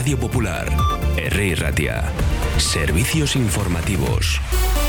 Radio Popular, Herri Ratia. Servicios informativos.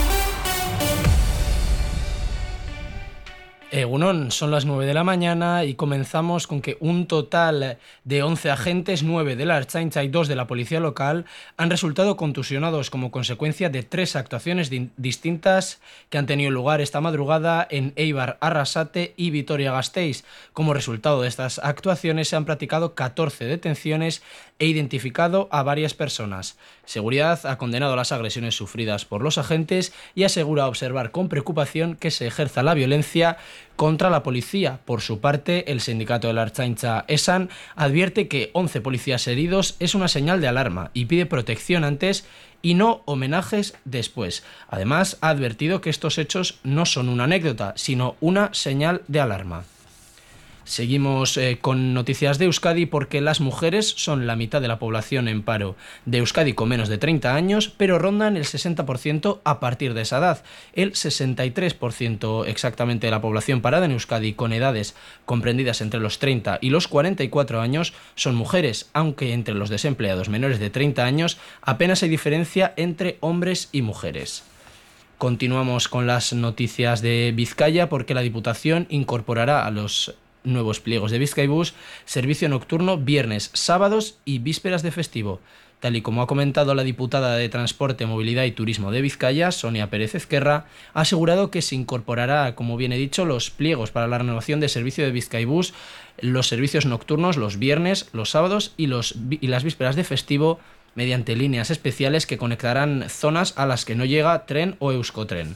Egunon, son las 9 de la mañana y comenzamos con que un total de 11 agentes, 9 de la Ertzaintza y 2 de la policía local, han resultado contusionados como consecuencia de 3 actuaciones distintas que han tenido lugar esta madrugada en Eibar, Arrasate y Vitoria-Gasteiz. Como resultado de estas actuaciones se han practicado 14 detenciones e identificado a varias personas. Seguridad ha condenado las agresiones sufridas por los agentes y asegura observar con preocupación que se ejerza la violencia contra la policía. Por su parte, el sindicato de la Ertzaintza ESAN advierte que 11 policías heridos es una señal de alarma y pide protección antes y no homenajes después. Además, ha advertido que estos hechos no son una anécdota, sino una señal de alarma. Seguimos con noticias de Euskadi porque las mujeres son la mitad de la población en paro de Euskadi con menos de 30 años, pero rondan el 60% a partir de esa edad. El 63% exactamente de la población parada en Euskadi con edades comprendidas entre los 30 y los 44 años son mujeres, aunque entre los desempleados menores de 30 años apenas hay diferencia entre hombres y mujeres. Continuamos con las noticias de Vizcaya porque la Diputación incorporará a los nuevos pliegos de Bizkaibus servicio nocturno viernes, sábados y vísperas de festivo. Tal y como ha comentado la diputada de Transporte, Movilidad y Turismo de Vizcaya, Sonia Pérez Ezquerra, ha asegurado que se incorporará, como bien he dicho, los pliegos para la renovación de servicio de Bizkaibus, los servicios nocturnos los viernes, los sábados y las vísperas de festivo mediante líneas especiales que conectarán zonas a las que no llega tren o Euskotren.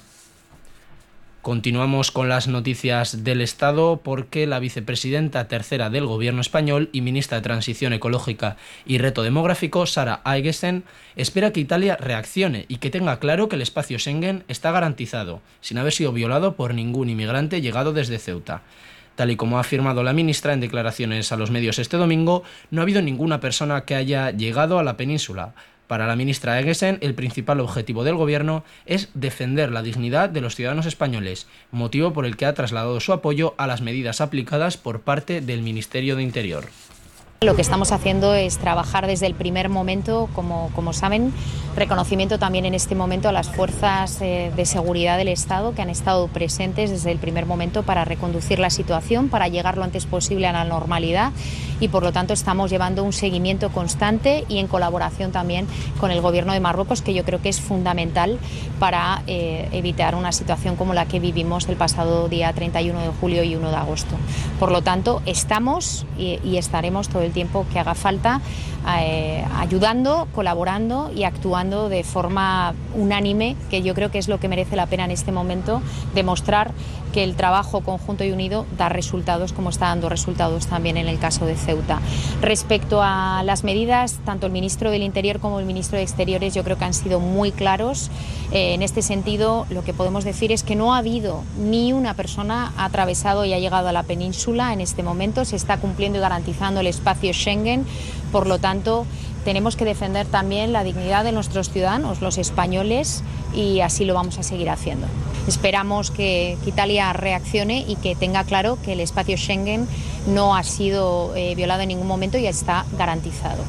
Continuamos con las noticias del Estado porque la vicepresidenta tercera del Gobierno español y ministra de Transición Ecológica y Reto Demográfico, Sara Aigesen, espera que Italia reaccione y que tenga claro que el espacio Schengen está garantizado, sin haber sido violado por ningún inmigrante llegado desde Ceuta. Tal y como ha afirmado la ministra en declaraciones a los medios este domingo, no ha habido ninguna persona que haya llegado a la península. Para la ministra Aigesen, el principal objetivo del Gobierno es defender la dignidad de los ciudadanos españoles, motivo por el que ha trasladado su apoyo a las medidas aplicadas por parte del Ministerio de Interior. Lo que estamos haciendo es trabajar desde el primer momento, como saben, reconocimiento también en este momento a las fuerzas de seguridad del Estado que han estado presentes desde el primer momento para reconducir la situación, para llegar lo antes posible a la normalidad y por lo tanto estamos llevando un seguimiento constante y en colaboración también con el Gobierno de Marruecos, que yo creo que es fundamental para evitar una situación como la que vivimos el pasado día 31 de julio y 1 de agosto. Por lo tanto, estamos y estaremos todo el tiempo que haga falta ayudando, colaborando y actuando de forma unánime, que yo creo que es lo que merece la pena en este momento, demostrar que el trabajo conjunto y unido da resultados, como está dando resultados también en el caso de Ceuta. Respecto a las medidas, tanto el ministro del Interior como el ministro de Exteriores yo creo que han sido muy claros. En este sentido, lo que podemos decir es que no ha habido ni una persona atravesado y ha llegado a la península en este momento. Se está cumpliendo y garantizando el espacio Schengen. Por lo tanto, tenemos que defender también la dignidad de nuestros ciudadanos, los españoles, y así lo vamos a seguir haciendo. Esperamos que Italia reaccione y que tenga claro que el espacio Schengen no ha sido violado en ningún momento y está garantizado.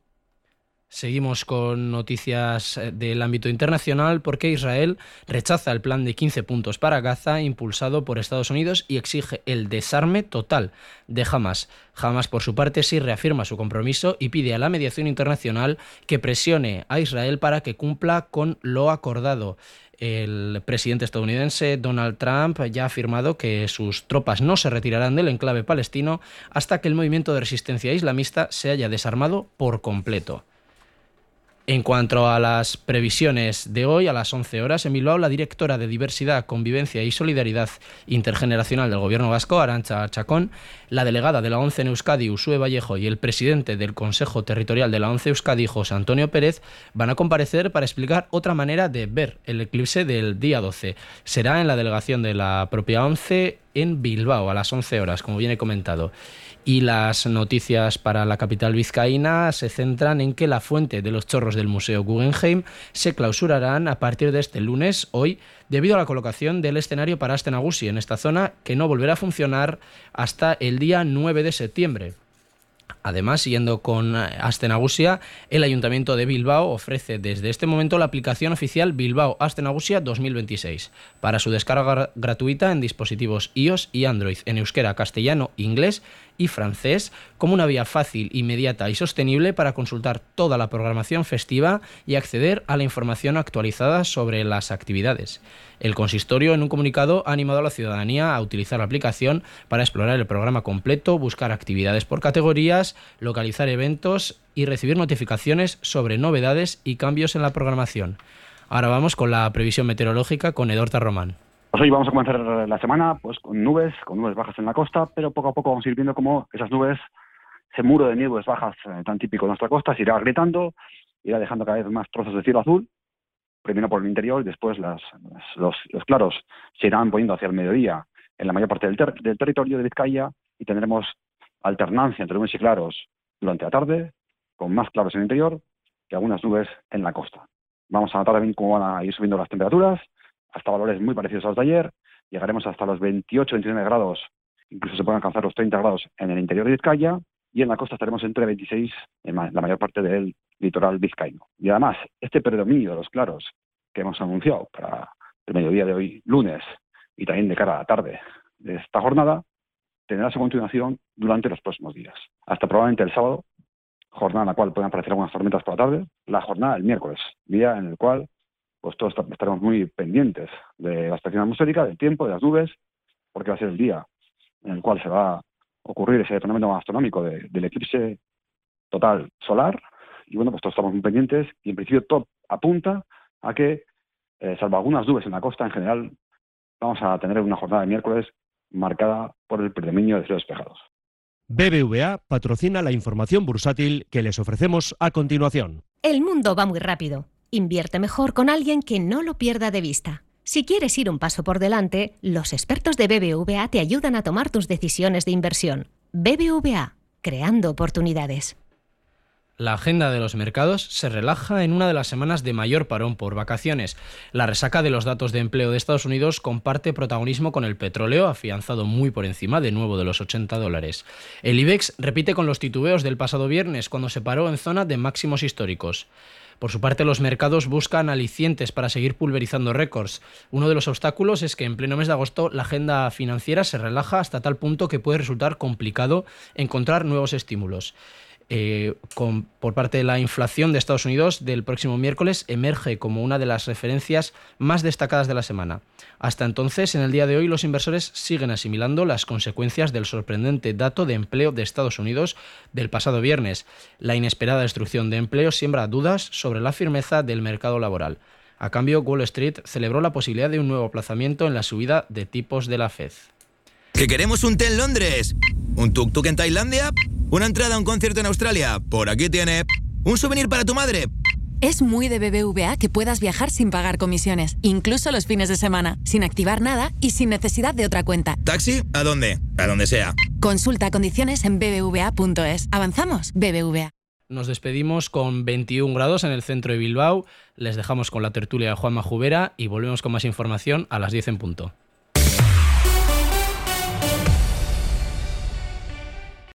Seguimos con noticias del ámbito internacional porque Israel rechaza el plan de 15 puntos para Gaza impulsado por Estados Unidos y exige el desarme total de Hamas. Hamas, por su parte, sí reafirma su compromiso y pide a la mediación internacional que presione a Israel para que cumpla con lo acordado. El presidente estadounidense Donald Trump ya ha afirmado que sus tropas no se retirarán del enclave palestino hasta que el movimiento de resistencia islamista se haya desarmado por completo. En cuanto a las previsiones de hoy, a las 11 horas, en Bilbao, la directora de Diversidad, Convivencia y Solidaridad Intergeneracional del Gobierno vasco, Arantxa Chacón, la delegada de la ONCE en Euskadi, Uxue Vallejo, y el presidente del Consejo Territorial de la ONCE Euskadi, José Antonio Pérez, van a comparecer para explicar otra manera de ver el eclipse del día 12. Será en la delegación de la propia ONCE en Bilbao, a las 11 horas, como bien he comentado. Y las noticias para la capital vizcaína se centran en que la fuente de los chorros del Museo Guggenheim se clausurarán a partir de este lunes, hoy, debido a la colocación del escenario para Aste Nagusi en esta zona, que no volverá a funcionar hasta el día 9 de septiembre. Además, siguiendo con Aste Nagusia, el Ayuntamiento de Bilbao ofrece desde este momento la aplicación oficial Bilbao Aste Nagusia 2026 para su descarga gratuita en dispositivos iOS y Android en euskera, castellano, inglés y francés, como una vía fácil, inmediata y sostenible para consultar toda la programación festiva y acceder a la información actualizada sobre las actividades. El consistorio, en un comunicado, ha animado a la ciudadanía a utilizar la aplicación para explorar el programa completo, buscar actividades por categorías, localizar eventos y recibir notificaciones sobre novedades y cambios en la programación. Ahora vamos con la previsión meteorológica con Edorta Román. Pues hoy vamos a comenzar la semana pues con nubes bajas en la costa, pero poco a poco vamos a ir viendo cómo esas nubes, ese muro de nubes bajas tan típico de nuestra costa, se irá agrietando, irá dejando cada vez más trozos de cielo azul, primero por el interior y después los claros se irán poniendo hacia el mediodía en la mayor parte del territorio de Vizcaya y tendremos alternancia entre nubes y claros durante la tarde, con más claros en el interior que algunas nubes en la costa. Vamos a notar también cómo van a ir subiendo las temperaturas, hasta valores muy parecidos a los de ayer. Llegaremos hasta los 28-29 grados, incluso se pueden alcanzar los 30 grados en el interior de Vizcaya, y en la costa estaremos entre 26 en la mayor parte del litoral vizcaíno. Y además, este predominio de los claros que hemos anunciado para el mediodía de hoy, lunes, y también de cara a la tarde de esta jornada, tendrá su continuación durante los próximos días. Hasta probablemente el sábado, jornada en la cual pueden aparecer algunas tormentas por la tarde, la jornada del miércoles, día en el cual pues todos estaremos muy pendientes de la estación atmosférica, del tiempo, de las nubes, porque va a ser el día en el cual se va a ocurrir ese fenómeno astronómico del eclipse total solar. Y bueno, pues todos estamos muy pendientes y en principio todo apunta a que, salvo algunas nubes en la costa, en general vamos a tener una jornada de miércoles marcada por el predominio de cielos despejados. BBVA patrocina la información bursátil que les ofrecemos a continuación. El mundo va muy rápido. Invierte mejor con alguien que no lo pierda de vista. Si quieres ir un paso por delante, los expertos de BBVA te ayudan a tomar tus decisiones de inversión. BBVA, creando oportunidades. La agenda de los mercados se relaja en una de las semanas de mayor parón por vacaciones. La resaca de los datos de empleo de Estados Unidos comparte protagonismo con el petróleo, afianzado muy por encima de nuevo de los $80. El IBEX repite con los titubeos del pasado viernes, cuando se paró en zona de máximos históricos. Por su parte, los mercados buscan alicientes para seguir pulverizando récords. Uno de los obstáculos es que en pleno mes de agosto la agenda financiera se relaja hasta tal punto que puede resultar complicado encontrar nuevos estímulos. Por parte de la inflación de Estados Unidos del próximo miércoles emerge como una de las referencias más destacadas de la semana. Hasta entonces, en el día de hoy, los inversores siguen asimilando las consecuencias del sorprendente dato de empleo de Estados Unidos del pasado viernes. La inesperada destrucción de empleo siembra dudas sobre la firmeza del mercado laboral. A cambio, Wall Street celebró la posibilidad de un nuevo aplazamiento en la subida de tipos de la Fed. ¿Que queremos un té en Londres? ¿Un tuk-tuk en Tailandia? ¿Una entrada a un concierto en Australia? Por aquí tiene. ¿Un souvenir para tu madre? Es muy de BBVA que puedas viajar sin pagar comisiones, incluso los fines de semana, sin activar nada y sin necesidad de otra cuenta. ¿Taxi? ¿A dónde? A donde sea. Consulta condiciones en bbva.es. ¿Avanzamos? BBVA. Nos despedimos con 21 grados en el centro de Bilbao. Les dejamos con la tertulia de Juanma Jubera y volvemos con más información a las 10 en punto.